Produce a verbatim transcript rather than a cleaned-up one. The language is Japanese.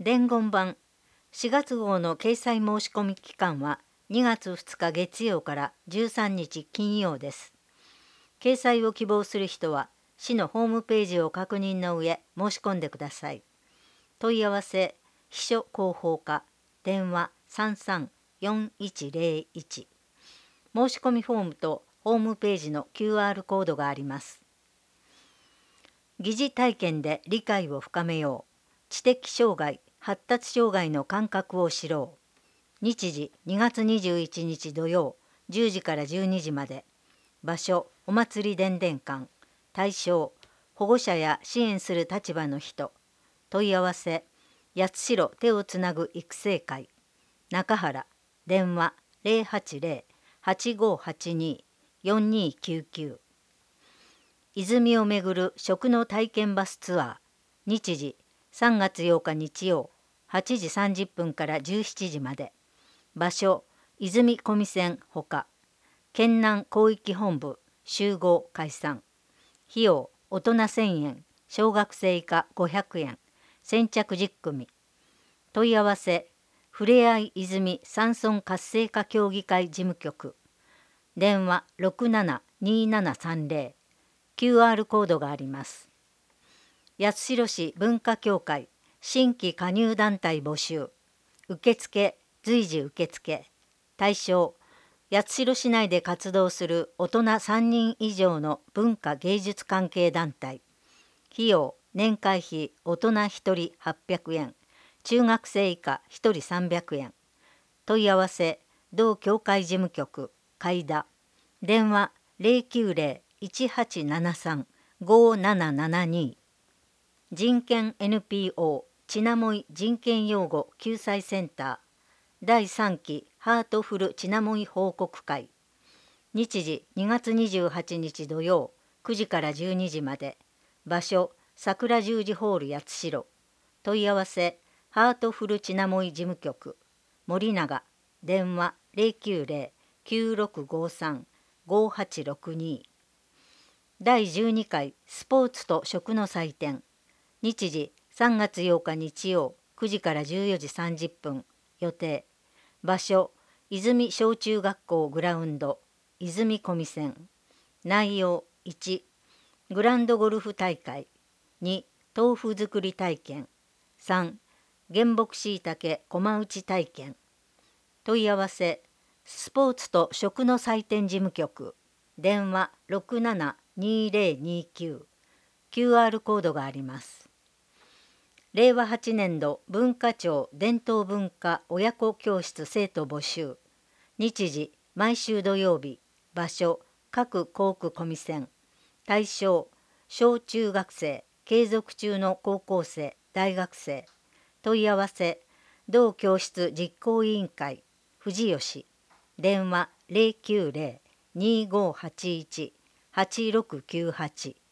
伝言版しがつ号の掲載申し込み期間はにがつふつか月曜からじゅうさんにち金曜です。掲載を希望する人は市のホームページを確認の上申し込んでください。問い合わせ秘書広報課電話 さんさんよんいちゼロいち 申し込みフォームとホームページの キューアール コードがあります。疑似体験で理解を深めよう。知的障害発達障害の感覚を知ろう。日時にがつにじゅういちにち土曜じゅうじからじゅうにじまで。場所お祭り伝伝館。対象保護者や支援する立場の人。問い合わせ八代手をつなぐ育成会中原電話 ゼロはちゼロ はちごはちに よんにきゅうきゅう。泉をめぐる食の体験バスツアー。日時さんがつようか日曜はちじさんじゅっぷんからじゅうしちじまで。場所泉小見線ほか。県南広域本部集合解散。費用大人せんえん小学生以下ごひゃくえん先着じゅっくみ。問い合わせふれあい泉山村活性化協議会事務局電話 ろくななにーななさんゼロ キューアール コードがあります。八代市文化協会新規加入団体募集受付随時受付対象八代市内で活動する大人さんにん以上の文化芸術関係団体。費用年会費大人ひとりはっぴゃくえん中学生以下ひとりさんびゃくえん。問い合わせ同協会事務局海田電話 ゼロきゅうゼロ いちはちななさん ごーななななに。人権 エヌピーオー ちなもい人権擁護救済センターだいさんきハートフルちなもい報告会。日時にがつにじゅうはちにち土曜くじからじゅうにじまで。場所桜十字ホール八代。問い合わせハートフルちなもい事務局森永電話 ゼロきゅうゼロ きゅうろくごさん ごはちろくに。だいじゅうにかいスポーツと食の祭典。日時さんがつようか日曜くじからじゅうよじさんじゅっぷん予定。場所泉小中学校グラウンド泉小見線。内容いちグランドゴルフ大会に豆腐作り体験さん原木しいたけ駒打ち体験。問い合わせスポーツと食の祭典事務局電話 ろくななにーゼロにきゅう キューアール コードがあります。れいわはちねんど文化庁伝統文化親子教室生徒募集。日時毎週土曜日。場所各校区小見線。対象小中学生継続中の高校生大学生。問い合わせ同教室実行委員会藤吉電話 ゼロきゅうゼロ にーごーはちいち はちろくきゅうはち